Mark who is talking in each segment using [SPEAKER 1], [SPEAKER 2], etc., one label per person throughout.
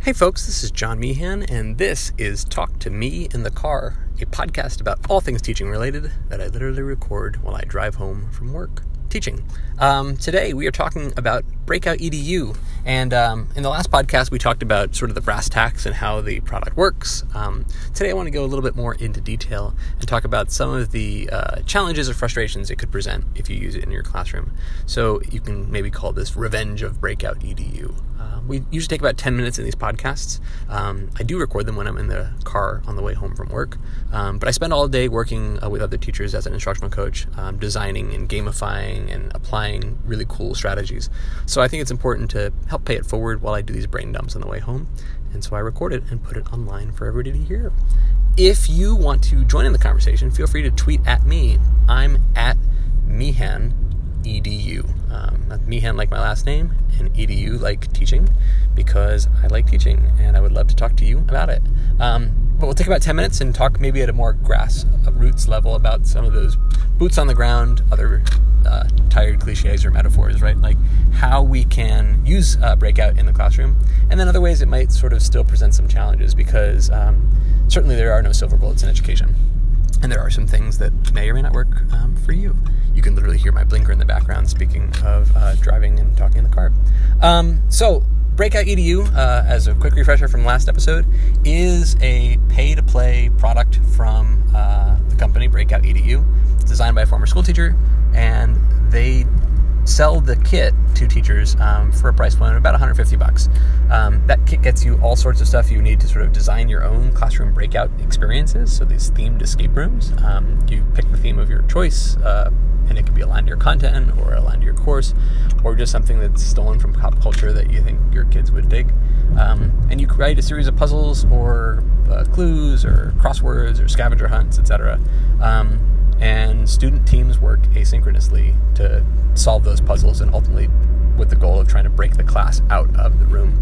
[SPEAKER 1] Hey folks, this is John Meehan, and this is Talk to Me in the Car, a podcast about all things teaching related that I literally record while I drive home from work teaching. Today we are talking about Breakout EDU, and in the last podcast we talked about sort of the brass tacks and how the product works. Today I want to go a little bit more into detail and talk about some of the challenges or frustrations it could present if you use it in your classroom. So you can maybe call this Revenge of Breakout EDU. We usually take about 10 minutes in these podcasts. I do record them when I'm in the car on the way home from work, but I spend all day working with other teachers as an instructional coach, designing and gamifying and applying really cool strategies. So I think it's important to help pay it forward while I do these brain dumps on the way home, and so I record it and put it online for everybody to hear. If you want to join in the conversation, feel free to tweet at me. I'm at Meehan EDU. Meehan like my last name, and EDU like teaching, because I like teaching and I would love to talk to you about it. But we'll take about 10 minutes and talk maybe at a more grassroots level about some of those boots on the ground, other tired cliches or metaphors, right? Like how we can use Breakout in the classroom, and then other ways it might sort of still present some challenges, because certainly there are no silver bullets in education. And there are some things that may or may not work for you. You can literally hear my blinker in the background, speaking of driving and talking in the car. So Breakout EDU, as a quick refresher from last episode, is a pay-to-play product from the company Breakout EDU. It's designed by a former school teacher, and they sell the kit to teachers for a price point of about $150. That kit gets you all sorts of stuff you need to sort of design your own classroom breakout experiences. So these themed escape rooms, you pick the theme of your choice, and it can be aligned to your content or aligned to your course, or just something that's stolen from pop culture that you think your kids would dig. And you create a series of puzzles or clues or crosswords or scavenger hunts, etc. And student teams work asynchronously to solve those puzzles, and ultimately with the goal of trying to break the class out of the room.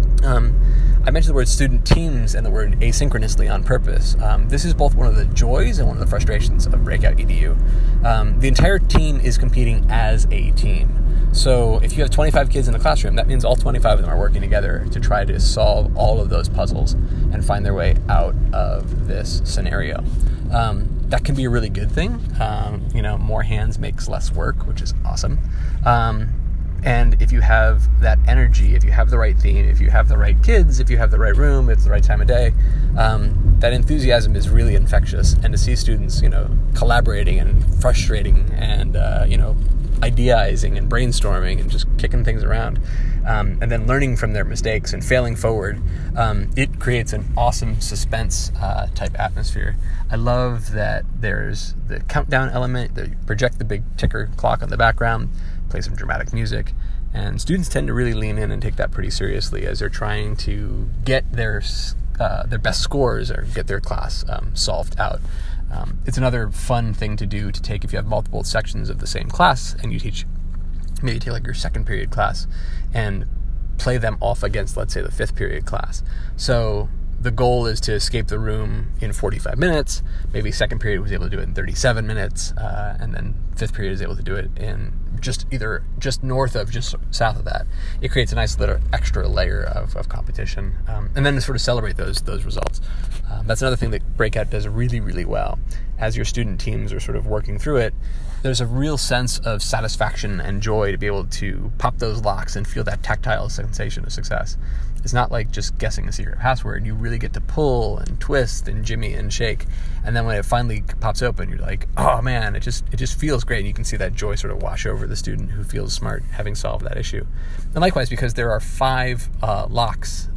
[SPEAKER 1] I mentioned the word student teams and the word asynchronously on purpose. This is both one of the joys and one of the frustrations of Breakout EDU. The entire team is competing as a team. So if you have 25 kids in the classroom, that means all 25 of them are working together to try to solve all of those puzzles and find their way out of this scenario. That can be a really good thing. More hands makes less work, which is awesome. And if you have that energy, if you have the right theme, if you have the right kids, if you have the right room, it's the right time of day, that enthusiasm is really infectious. And to see students, collaborating and frustrating and, idealizing and brainstorming and just kicking things around, and then learning from their mistakes and failing forward, it creates an awesome suspense type atmosphere. I love that there's the countdown element, that you project the big ticker clock on the background, play some dramatic music, and students tend to really lean in and take that pretty seriously as they're trying to get their best scores or get their class solved out. It's another fun thing to do, to take if you have multiple sections of the same class and you maybe take like your second period class and play them off against, let's say, the fifth period class. So the goal is to escape the room in 45 minutes. Maybe second period was able to do it in 37 minutes, and then fifth period is able to do it in just north of, just south of that. It creates a nice little extra layer of competition, and then to sort of celebrate those results. That's another thing that Breakout does really, really well. As your student teams are sort of working through it, there's a real sense of satisfaction and joy to be able to pop those locks and feel that tactile sensation of success. It's not like just guessing a secret password. You really get to pull and twist and jimmy and shake. And then when it finally pops open, you're like, oh man, it just feels great. And you can see that joy sort of wash over the student who feels smart having solved that issue. And likewise, because there are 5 locks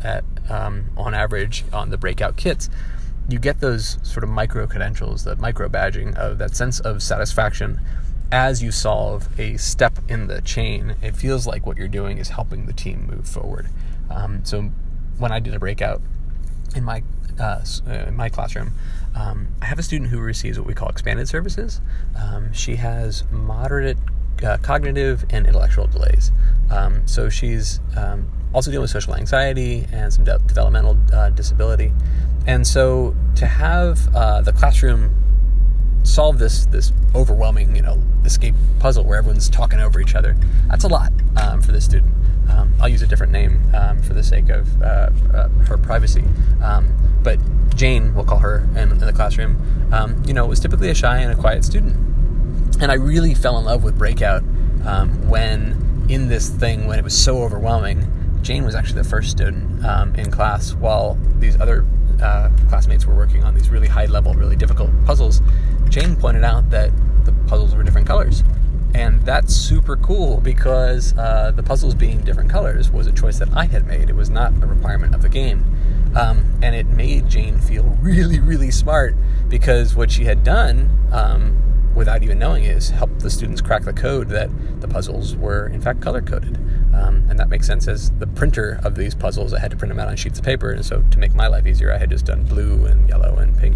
[SPEAKER 1] on average on the Breakout kits, you get those sort of micro credentials, the micro badging of that sense of satisfaction as you solve a step in the chain. It feels like what you're doing is helping the team move forward. So when I did a Breakout in my classroom, I have a student who receives what we call expanded services. She has moderate cognitive and intellectual delays. So she's also dealing with social anxiety and some developmental disability. And so to have the classroom solve this overwhelming, escape puzzle where everyone's talking over each other, that's a lot for this student. I'll use a different name for the sake of her privacy. But Jane, we'll call her in the classroom, was typically a shy and a quiet student. And I really fell in love with Breakout when in this thing, when it was so overwhelming, Jane was actually the first student in class while these other classmates were working on these really high-level, really difficult puzzles. Jane pointed out that the puzzles were different colors. And that's super cool because the puzzles being different colors was a choice that I had made. It was not a requirement of the game. And it made Jane feel really, really smart because what she had done, without even knowing, is help the students crack the code that the puzzles were, in fact, color-coded. And that makes sense as the printer of these puzzles, I had to print them out on sheets of paper. And so to make my life easier, I had just done blue and yellow and pink.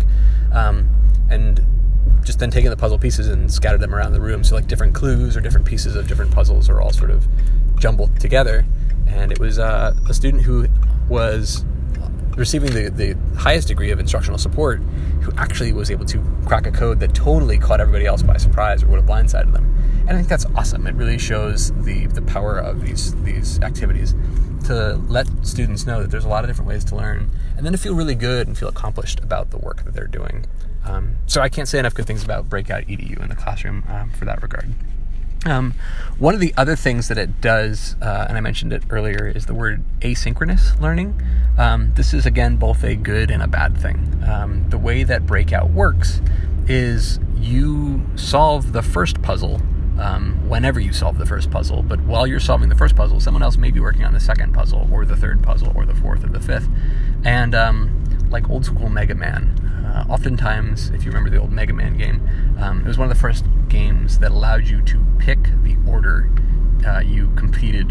[SPEAKER 1] And just then taking the puzzle pieces and scattered them around the room. So like different clues or different pieces of different puzzles are all sort of jumbled together. And it was a student who was receiving the highest degree of instructional support who actually was able to crack a code that totally caught everybody else by surprise or would have blindsided them. And I think that's awesome. It really shows the power of these activities to let students know that there's a lot of different ways to learn and then to feel really good and feel accomplished about the work that they're doing. So I can't say enough good things about Breakout EDU in the classroom for that regard. One of the other things that it does, and I mentioned it earlier, is the word asynchronous learning. This is, again, both a good and a bad thing. The way that Breakout works is you solve the first puzzle whenever you solve the first puzzle, but while you're solving the first puzzle, someone else may be working on the second puzzle, or the third puzzle, or the fourth, or the fifth. And like old school Mega Man, oftentimes, if you remember the old Mega Man game, it was one of the first games that allowed you to pick the order you completed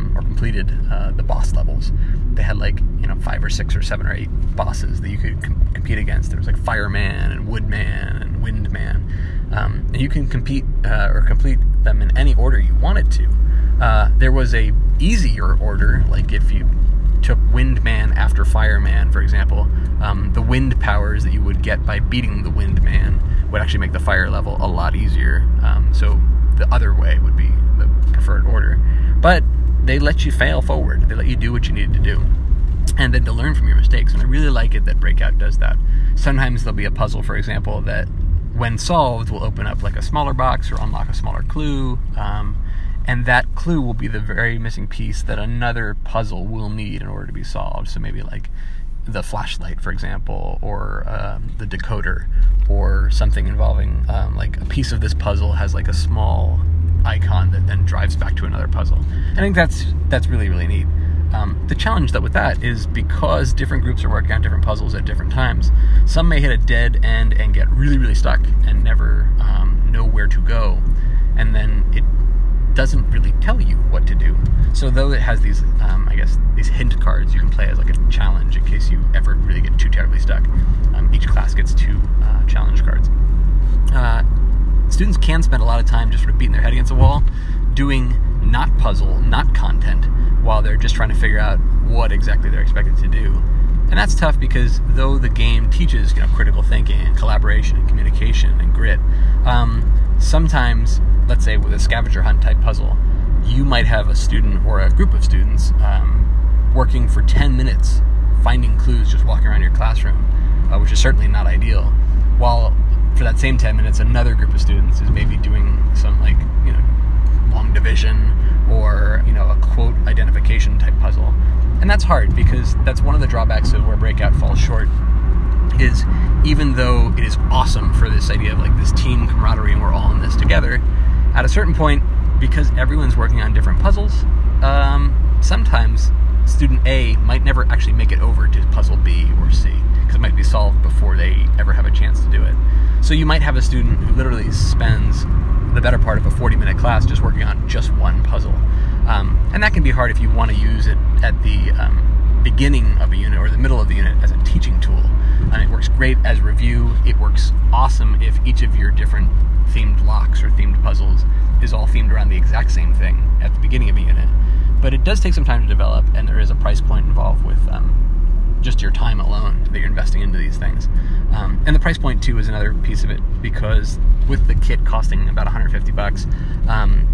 [SPEAKER 1] the boss levels. They had 5 or 6 or 7 or 8 bosses that you could compete against. There was like Fireman and Woodman and Windman. And you can compete or complete them in any order you wanted to. There was a easier order, like if you took Windman after Fireman, for example, the wind powers that you would get by beating the Windman would actually make the fire level a lot easier. So the other way would be the preferred order. But they let you fail forward. They let you do what you needed to do. And then to learn from your mistakes. And I really like it that Breakout does that. Sometimes there'll be a puzzle, for example, that when solved will open up like a smaller box or unlock a smaller clue. And that clue will be the very missing piece that another puzzle will need in order to be solved. So maybe like the flashlight, for example, or the decoder, or something involving like a piece of this puzzle has like a small icon that then drives back to another puzzle. I think that's really, really neat. The challenge though with that is because different groups are working on different puzzles at different times, some may hit a dead end and get really, really stuck and never know where to go. And then it doesn't really tell you what to do. So though it has these, these hint cards you can play as like a challenge in case you ever really get too terribly stuck. Each class gets 2 challenge cards. Students can spend a lot of time just sort of beating their head against a wall, doing not puzzle, not content, while they're just trying to figure out what exactly they're expected to do. And that's tough because though the game teaches, critical thinking and collaboration and communication and grit, sometimes, let's say with a scavenger hunt type puzzle, you might have a student or a group of students working for 10 minutes finding clues just walking around your classroom, which is certainly not ideal, while for that same 10 minutes another group of students is maybe doing some long division or a quote identification type puzzle. And that's hard because that's one of the drawbacks of where Breakout falls short, is even though it is awesome for this idea of this team camaraderie and we're all in this together, at a certain point, because everyone's working on different puzzles, sometimes student A might never actually make it over to puzzle B or C because it might be solved before they ever have a chance to do it. So you might have a student who literally spends the better part of a 40-minute class just working on just one puzzle. And that can be hard if you want to use it at the beginning of a unit or the middle of the unit as a teaching tool. And it works great as review. It works awesome if each of your different themed blocks or themed puzzles is all themed around the exact same thing at the beginning of a unit. But it does take some time to develop, and there is a price point involved with just your time alone that you're investing into these things. And the price point, too, is another piece of it, because with the kit costing about $150,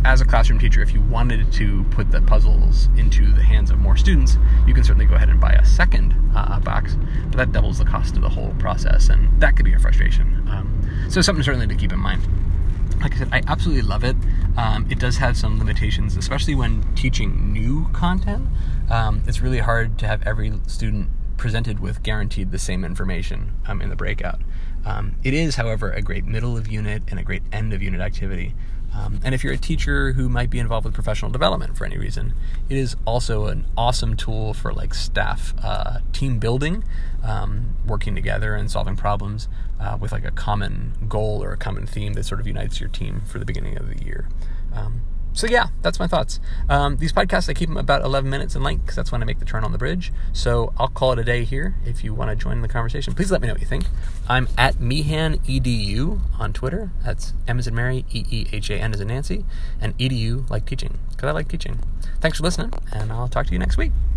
[SPEAKER 1] as a classroom teacher, if you wanted to put the puzzles into the hands of more students, you can certainly go ahead and buy a second box, but that doubles the cost of the whole process, and that could be a frustration. So something certainly to keep in mind. Like I said, I absolutely love it. It does have some limitations, especially when teaching new content. It's really hard to have every student presented with guaranteed the same information in the breakout. It is, however, a great middle of unit and a great end of unit activity. And if you're a teacher who might be involved with professional development for any reason, it is also an awesome tool for like staff team building, working together and solving problems with like a common goal or a common theme that sort of unites your team for the beginning of the year. So yeah, that's my thoughts. These podcasts, I keep them about 11 minutes in length because that's when I make the turn on the bridge. So I'll call it a day here. If you want to join the conversation, please let me know what you think. I'm at mehanedu on Twitter. That's M as in Mary, EEHAN as in Nancy, and edu like teaching, because I like teaching. Thanks for listening, and I'll talk to you next week.